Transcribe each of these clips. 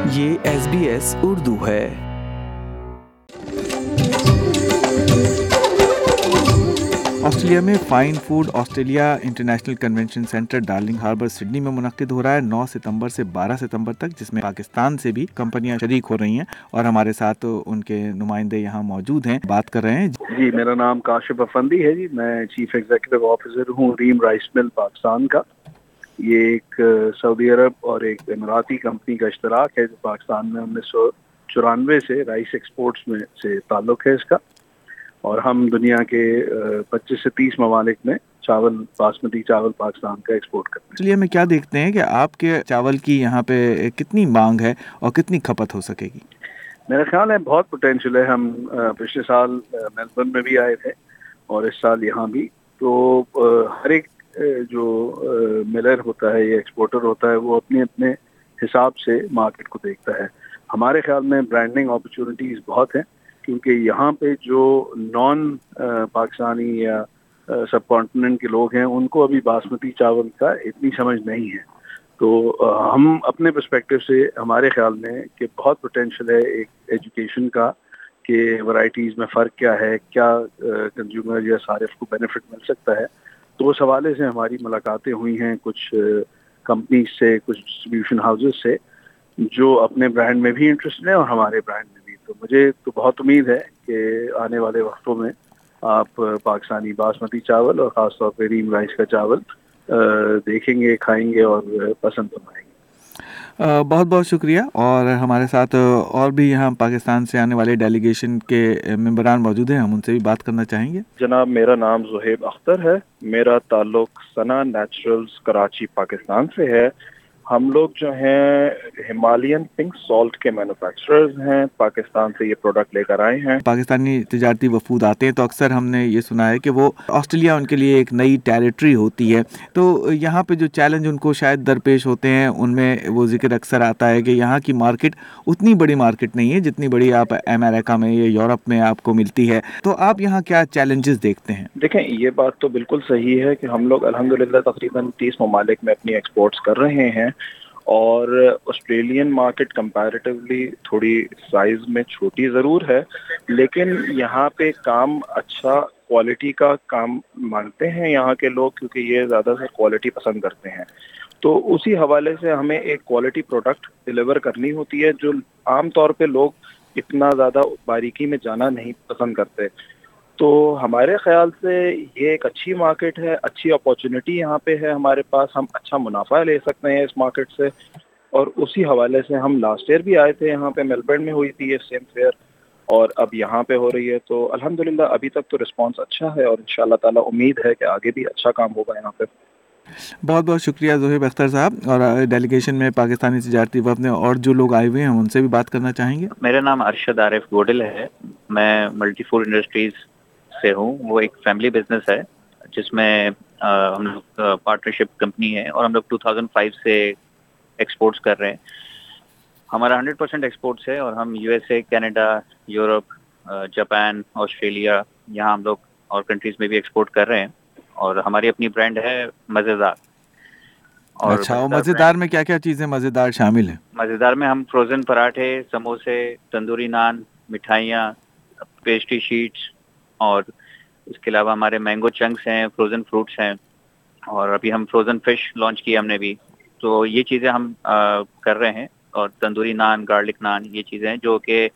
یہ SBS اردو ہے۔ Australia میں Fine Food Australia International Convention Centre Darling Harbour Sydney میں منعقد ہو رہا ہے 9 ستمبر سے 12 ستمبر تک، جس میں پاکستان سے بھی کمپنیاں شریک ہو رہی ہیں اور ہمارے ساتھ ان کے نمائندے یہاں موجود ہیں، بات کر رہے ہیں۔ جی، میرا نام کاشف افندی ہے جی، میں چیف ایگزیکٹو آفیسر ہوں ریم رائس مل پاکستان کا۔ یہ ایک سعودی عرب اور ایک اماراتی کمپنی کا اشتراک ہے جو پاکستان میں 1994 سے رائس ایکسپورٹس میں سے تعلق ہے اس کا، اور ہم دنیا کے 25 سے 30 ممالک میں چاول، باسمتی چاول پاکستان کا ایکسپورٹ کرتے ہیں۔ آسٹریلیا میں کیا دیکھتے ہیں کہ آپ کے چاول کی یہاں پہ کتنی مانگ ہے اور کتنی کھپت ہو سکے گی؟ میرا خیال ہے بہت پوٹینشیل ہے۔ ہم پچھلے سال میلبرن میں بھی آئے تھے اور اس سال یہاں بھی، تو ہر ایک جو ملر ہوتا ہے یا ایکسپورٹر ہوتا ہے وہ اپنے اپنے حساب سے مارکیٹ کو دیکھتا ہے۔ ہمارے خیال میں برانڈنگ اپرچونٹیز بہت ہیں، کیونکہ یہاں پہ جو نان پاکستانی یا سب کانٹیننٹ کے لوگ ہیں ان کو ابھی باسمتی چاول کا اتنی سمجھ نہیں ہے، تو ہم اپنے پرسپیکٹو سے ہمارے خیال میں کہ بہت پوٹینشیل ہے ایک ایجوکیشن کا، کہ ورائٹیز میں فرق کیا ہے، کیا کنزیومر یا صارف کو بینیفٹ مل سکتا ہے۔ تو اس حوالے سے ہماری ملاقاتیں ہوئی ہیں کچھ کمپنیز سے، کچھ ڈسٹریبیوشن ہاؤسز سے جو اپنے برانڈ میں بھی انٹرسٹڈ ہیں اور ہمارے برانڈ میں بھی۔ تو مجھے تو بہت امید ہے کہ آنے والے وقتوں میں آپ پاکستانی باسمتی چاول اور خاص طور پہ ریم رائس کا چاول دیکھیں گے، کھائیں گے اور پسند فرمائیں گے۔ بہت بہت شکریہ۔ اور ہمارے ساتھ اور بھی یہاں پاکستان سے آنے والے ڈیلیگیشن کے ممبران موجود ہیں، ہم ان سے بھی بات کرنا چاہیں گے۔ جناب، میرا نام زہیب اختر ہے، میرا تعلق ثنا نیچرلز کراچی پاکستان سے ہے۔ ہم لوگ جو ہیں ہمالین پنک سالٹ کے مینوفیکچررز ہیں، پاکستان سے یہ پروڈکٹ لے کر آئے ہیں۔ پاکستانی تجارتی وفود آتے ہیں تو اکثر ہم نے یہ سنا ہے کہ وہ آسٹریلیا ان کے لیے ایک نئی ٹیریٹری ہوتی ہے، تو یہاں پہ جو چیلنج ان کو شاید درپیش ہوتے ہیں ان میں وہ ذکر اکثر آتا ہے کہ یہاں کی مارکیٹ اتنی بڑی مارکیٹ نہیں ہے جتنی بڑی آپ امریکہ میں یا یورپ میں آپ کو ملتی ہے، تو آپ یہاں کیا چیلنجز دیکھتے ہیں؟ دیکھیں، یہ بات تو بالکل صحیح ہے کہ ہم لوگ الحمدللہ تقریباً 30 ممالک میں اپنی ایکسپورٹس کر رہے ہیں، اور آسٹریلین مارکیٹ کمپیریٹیولی تھوڑی سائز میں چھوٹی ضرور ہے، لیکن یہاں پہ کام اچھا کوالٹی کا کام مانگتے ہیں یہاں کے لوگ، کیونکہ یہ زیادہ سے کوالٹی پسند کرتے ہیں۔ تو اسی حوالے سے ہمیں ایک کوالٹی پروڈکٹ ڈیلیور کرنی ہوتی ہے جو عام طور پہ لوگ اتنا زیادہ باریکی میں جانا نہیں پسند کرتے۔ تو ہمارے خیال سے یہ ایک اچھی مارکیٹ ہے، اچھی اپارچونٹی یہاں پہ ہے ہمارے پاس، ہم اچھا منافع لے سکتے ہیں اس مارکیٹ سے، اور اسی حوالے سے ہم لاسٹ ایئر بھی آئے تھے یہاں پہ، میلبرن میں ہوئی تھی یہ سیم فیئر، اور اب یہاں پہ ہو رہی ہے۔ تو الحمدللہ ابھی تک تو رسپانس اچھا ہے، اور انشاءاللہ تعالی امید ہے کہ آگے بھی اچھا کام ہوگا یہاں پہ۔ بہت بہت شکریہ زہیب اختر صاحب۔ اور ڈیلیگیشن میں پاکستانی تجارتی وفد میں اور جو لوگ آئے ہوئے ہیں ان سے بھی بات کرنا چاہیں گے۔ میرا نام ارشد عارف گوڈل ہے، میں ملٹی فوڈ انڈسٹریز سے ہوں۔ وہ ایک فیملی بزنس ہے جس میں ہم لوگ پارٹنرشپ کمپنی ہے، اور ہم لوگ 2005 سے ایکسپورٹس کر رہے ہیں۔ ہمارا 100% ایکسپورٹس ہے، اور ہم U S A, Canada, Europe, Japan, Australia, یہاں ہم لوگ اور کنٹریز میں بھی ایکسپورٹ کر رہے ہیں، اور ہماری اپنی برانڈ ہے مزیدار۔ اچھا، اور مزیدار میں کیا کیا چیزیں مزیدار شامل ہیں؟ مزیدار میں ہم فروزن پراٹھے، سموسے، تندوری نان، مٹھائیاں، پیسٹری شیٹس، اور اس کے علاوہ ہمارے مینگو چنکس ہیں، فروزن فروٹس ہیں، اور ابھی ہم فروزن فش لانچ کیا ہم نے بھی۔ تو یہ چیزیں ہم کر رہے ہیں، اور تندوری نان، گارلک نان، یہ چیزیں ہیں جو کہ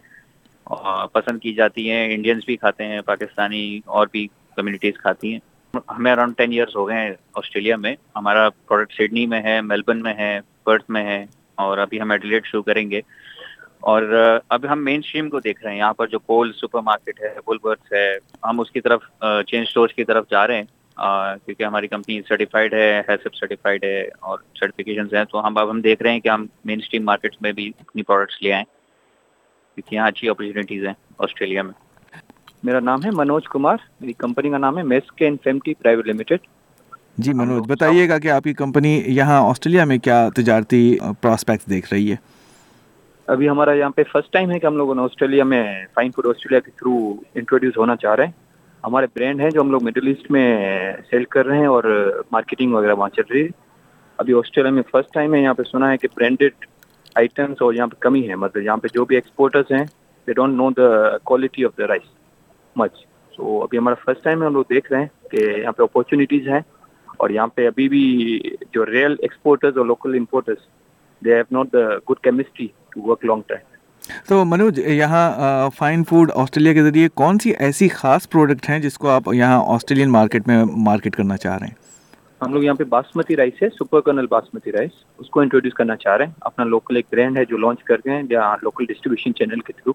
پسند کی جاتی ہیں، انڈینز بھی کھاتے ہیں، پاکستانی اور بھی کمیونٹیز کھاتی ہیں۔ ہمیں اراؤنڈ 10 ایئرس ہو گئے ہیں آسٹریلیا میں۔ ہمارا پروڈکٹ سڈنی میں ہے، میلبرن میں ہے، پرتھ میں ہے، اور ابھی ہم ایڈیلیڈ شروع کریں گے۔ اور اب ہم مین اسٹریم کو دیکھ رہے ہیں، یہاں پر جو کول سپر مارکیٹ ہے، وولورتھس ہے، ہم اس کی طرف چین اسٹورز کی طرف جا رہے ہیں، کیونکہ ہماری کمپنی سرٹیفائڈ ہے، ہیسپ سرٹیفائڈ ہے، اور سرٹیفکیشنز ہیں۔ تو اب ہم دیکھ رہے ہیں کہ ہم مین اسٹریم مارکیٹس میں بھی اپنی پروڈکٹس لے آئیں، کیونکہ یہاں اچھی اپرچونیٹیز ہیں آسٹریلیا میں۔ میرا نام ہے منوج کمار، میری کمپنی کا نام ہے میسک انفینٹی پرائیویٹ لمیٹڈ۔ جی منوج، بتائیے گا کہ آپ کی کمپنی یہاں آسٹریلیا میں کیا تجارتی پراسپیکٹس دیکھ رہی ہے؟ ابھی ہمارا یہاں پہ فرسٹ ٹائم ہے کہ ہم لوگوں نے آسٹریلیا میں فائن فوڈ آسٹریلیا کے تھرو انٹروڈیوس ہونا چاہ رہے ہیں۔ ہمارے برانڈ ہیں جو ہم لوگ مڈل ایسٹ میں سیل کر رہے ہیں، اور مارکیٹنگ وغیرہ وہاں چل رہی ہے۔ ابھی آسٹریلیا میں فرسٹ ٹائم ہے، یہاں پہ سنا ہے کہ برانڈڈ आइटम्स और यहाँ पे कमी है, मतलब यहाँ पे जो भी एक्सपोर्टर्स हैं they don't know the quality of the rice much. So अभी हमारा फर्स्ट टाइम है, हम लोग देख रहे हैं कि यहाँ पे अपॉर्चुनिटीज़ हैं, और यहाँ पे अभी भी जो रियल एक्सपोर्टर्स और local importers they have not the good chemistry to work long time. तो मनोज, यहाँ फाइन फूड ऑस्ट्रेलिया के ज़रिए कौन सी ऐसी ख़ास प्रोडक्ट हैं जिसको आप यहाँ ऑस्ट्रेलियन मार्केट में मार्केट करना चाह रहे हैं? हम लोग यहाँ पे बासमती राइस है, सुपर कर्नल बासमती राइस, उसको इंट्रोड्यूस करना चाह रहे हैं। अपना लोकल एक ब्रांड है जो लॉन्च कर रहे हैं यहाँ लोकल डिस्ट्रीब्यूशन चैनल के थ्रू,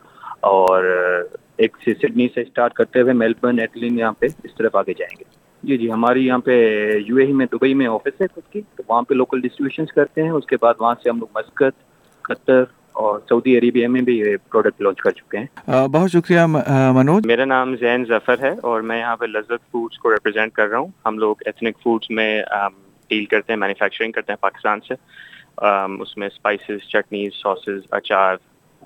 और एक से सिडनी से स्टार्ट करते हुए मेलबर्न, एडलेड, यहाँ पे इस तरफ आगे जाएंगे। जी, हमारी यहाँ पे यूएई में, दुबई में ऑफिस है खुद की, तो वहाँ पे लोकल डिस्ट्रीब्यूशन करते हैं। उसके बाद वहाँ से हम लोग मस्कत, कतर और सऊदी अरेबिया में भी ये प्रोडक्ट लॉन्च कर चुके हैं। बहुत शुक्रिया मनोज। मेरा नाम जैन जफर है और मैं यहाँ पे लज्जत फूड्स को रिप्रेजेंट कर रहा हूँ। हम लोग एथनिक फूड्स में डील करते हैं, मैन्युफैक्चरिंग करते हैं पाकिस्तान से। उसमें स्पाइसेस, चटनीज, सॉसेज, अचार,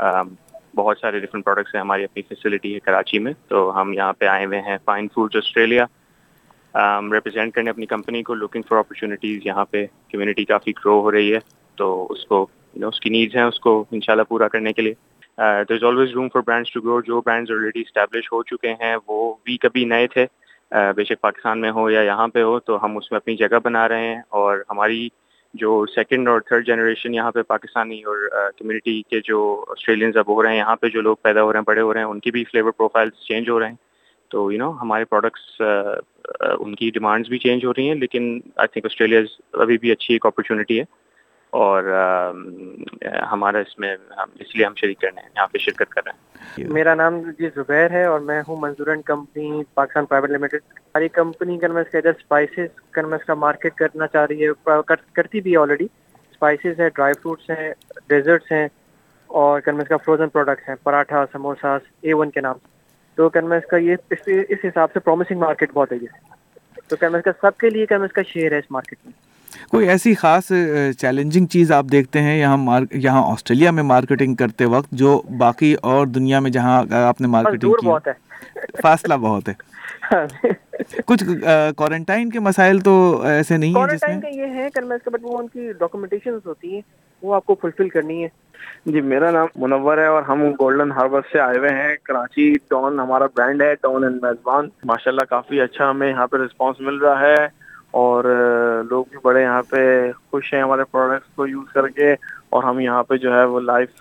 बहुत सारे डिफरेंट प्रोडक्ट्स हैं। हमारी अपनी फैसिलिटी है कराची में, तो हम यहाँ पे आए हुए हैं फाइन फूड्स ऑस्ट्रेलिया रिप्रेजेंट करने अपनी कंपनी को। लुकिंग फॉर अपॉर्चुनिटीज़, यहाँ पे कम्युनिटी काफ़ी ग्रो हो रही है, तो उसको उसकी नीड्स हैं, उसको इंशाल्लाह पूरा करने के लिए there is always room for brands to grow. जो ब्रांड्स ऑलरेडी इस्टेब्लिश हो चुके हैं वो भी कभी नए थे, बेशक पाकिस्तान में हो या यहाँ पे हो, तो हम उसमें अपनी जगह बना रहे हैं। और हमारी जो सेकंड और थर्ड जनरेशन यहाँ पे पाकिस्तानी और कम्युनिटी के जो ऑस्ट्रेलियंस अब हो रहे हैं, यहाँ पे जो लोग पैदा हो रहे हैं, बड़े हो रहे हैं, उनकी भी फ्लेवर प्रोफाइल्स चेंज हो रहे हैं। तो हमारे प्रोडक्ट्स उनकी डिमांड्स भी चेंज हो रही हैं, लेकिन आई थिंक ऑस्ट्रेलिया अभी भी अच्छी एक अपॉर्चुनिटी है, और हमारा इसमें इसलिए हम शरीक करने यहाँ पे शिरकत कर रहे हैं। मेरा नाम जी जुबैर है और मैं हूँ Manzoor and company Pakistan private limited. हमारी कंपनी कन्वेंस के इधर स्पाइसेस कन्वेंस का मार्केट करना चाह रही है, करती भी है ऑलरेडी। स्पाइसेस है, ड्राई फ्रूट्स हैं, डेजर्ट्स हैं, और कन्वेंस का फ्रोजन प्रोडक्ट्स हैं, पराठा, समोसा, A1 के नाम। तो कन्वेंस का ये इस हिसाब से प्रॉमिसिंग मार्केट बहुत है ये, तो कन्वेंस का सबके लिए कन्वेंस का शेयर है इस मार्केट में। कोई ऐसी ख़ास चैलेंजिंग चीज़ आप देखते हैं यहाँ ऑस्ट्रेलिया में मार्केटिंग करते वक्त जो बाकी और दुनिया में जहाँ आपने मार्केटिंग की? बहुत है, फासला बहुत है। कुछ क्वारंटाइन के मसाइल तो ऐसे नहीं है जिसमें? क्वारंटाइन का ये है कन्वेंस का, बट वो उनकी डॉक्यूमेंटेशंस होती हैं, वो आपको फुलफिल करनी है। जी, मेरा नाम मुनव्वर है और हम गोल्डन हार्बर से आए हुए हैं कराची। डॉन हमारा ब्रांड है, डॉन एंड मेजबान। माशाल्लाह काफ़ी अच्छा हमें यहाँ पे रिस्पांस मिल रहा है, और लोग भी बड़े यहाँ पे खुश हैं हमारे प्रोडक्ट्स को यूज़ करके। और हम यहाँ पे जो है वो लाइव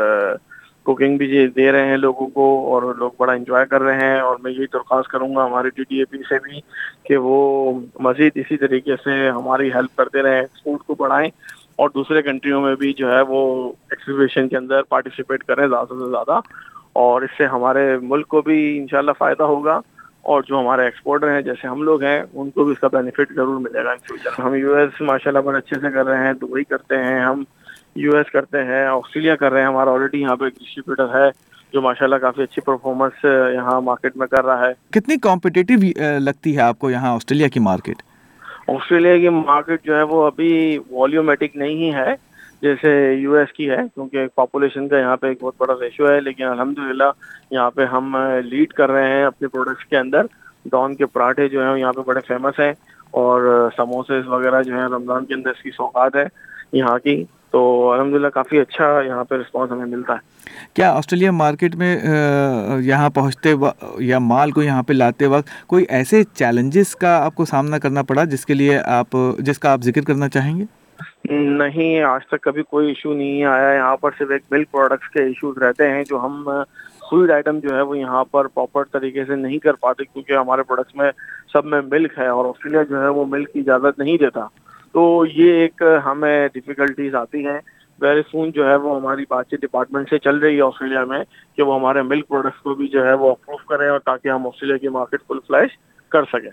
कुकिंग भी दे रहे हैं लोगों को, और लोग बड़ा एंजॉय कर रहे हैं। और मैं यही दरख्वास्त करूँगा हमारे TTAP से भी कि वो मज़ीद इसी तरीके से हमारी हेल्प करते रहें, एक्सपोर्ट को बढ़ाएं, और दूसरे कंट्रियों में भी जो है वो एग्जीबिशन के अंदर पार्टिसिपेट करें ज़्यादा से ज़्यादा, और इससे हमारे मुल्क को भी इंशाल्लाह फ़ायदा होगा, और जो हमारे एक्सपोर्टर हैं जैसे हम लोग हैं उनको भी इसका बेनिफिट जरूर मिलेगा इन फ्यूचर। हम US माशाल्लाह बड़े अच्छे से कर रहे हैं, दुबई करते हैं, हम US करते हैं, ऑस्ट्रेलिया कर रहे हैं। हमारा ऑलरेडी यहाँ पे एक डिस्ट्रीब्यूटर है जो माशाल्लाह काफ़ी अच्छी परफॉर्मेंस यहाँ मार्केट में कर रहा है। कितनी कॉम्पिटिटिव लगती है आपको यहाँ ऑस्ट्रेलिया की मार्केट? ऑस्ट्रेलिया की मार्केट जो है वो अभी वॉल्यूमेटिक नहीं है जैसे US की है, क्योंकि पॉपुलेशन का यहाँ पे एक बहुत बड़ा रेशियो है। लेकिन अल्हम्दुलिल्लाह यहाँ पे हम लीड कर रहे हैं अपने प्रोडक्ट्स के अंदर। डॉन के पराठे जो हैं यहाँ पे बड़े फेमस हैं, और समोसे वगैरह जो है रमज़ान के अंदर इसकी सौगात है यहाँ की। तो अल्हम्दुलिल्लाह काफ़ी अच्छा यहाँ पे रिस्पांस हमें मिलता है। क्या ऑस्ट्रेलिया मार्केट में यहाँ पहुँचते वक्त या माल को यहाँ पे लाते वक्त कोई ऐसे चैलेंजेस का आपको सामना करना पड़ा जिसका आप जिक्र करना चाहेंगे? नहीं, आज तक कभी कोई इशू नहीं आया। यहाँ पर सिर्फ एक मिल्क प्रोडक्ट्स के इश्यूज रहते हैं, जो हम फूड आइटम जो है वो यहाँ पर प्रॉपर तरीके से नहीं कर पाते, क्योंकि हमारे प्रोडक्ट्स में सब में मिल्क है, और ऑस्ट्रेलिया जो है वो मिल्क की इजाज़त नहीं देता। तो ये एक हमें डिफ़िकल्टीज आती हैं। वेरी सून जो है वो हमारी बातचीत डिपार्टमेंट से चल रही है ऑस्ट्रेलिया में कि वो हमारे मिल्क प्रोडक्ट्स को भी जो है वो अप्रूव करें, और ताकि हम ऑस्ट्रेलिया की मार्केट फुल फ्लैश कर सकें।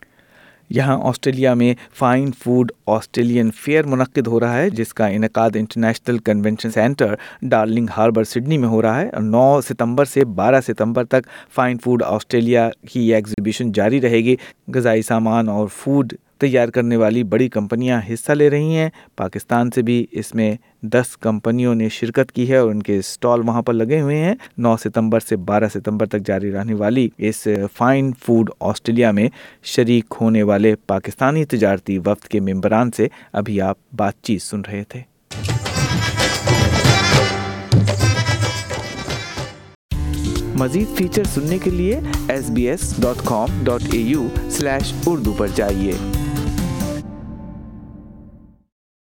यहाँ ऑस्ट्रेलिया में फाइन फूड ऑस्ट्रेलियन फेयर मुनक्किद हो रहा है, जिसका इनकाद International Convention Centre Darling Harbour Sydney में हो रहा है। 9 सितंबर से 12 सितंबर तक फाइन फूड ऑस्ट्रेलिया की ये एग्जीबिशन जारी रहेगी। ग़िज़ाई सामान और फूड तैयार करने वाली बड़ी कंपनियां हिस्सा ले रही हैं। पाकिस्तान से भी इसमें 10 कंपनियों ने शिरकत की है और उनके स्टॉल वहां पर लगे हुए हैं। 9 सितंबर से 12 सितंबर तक जारी रहने वाली इस फाइन फूड ऑस्ट्रेलिया में शरीक होने वाले पाकिस्तानी तिजारती वफ्द के मेंबरान से अभी आप बातचीत सुन रहे थे। मज़ीद फीचर सुनने के लिए sbs.com.au/urdu पर जाइए।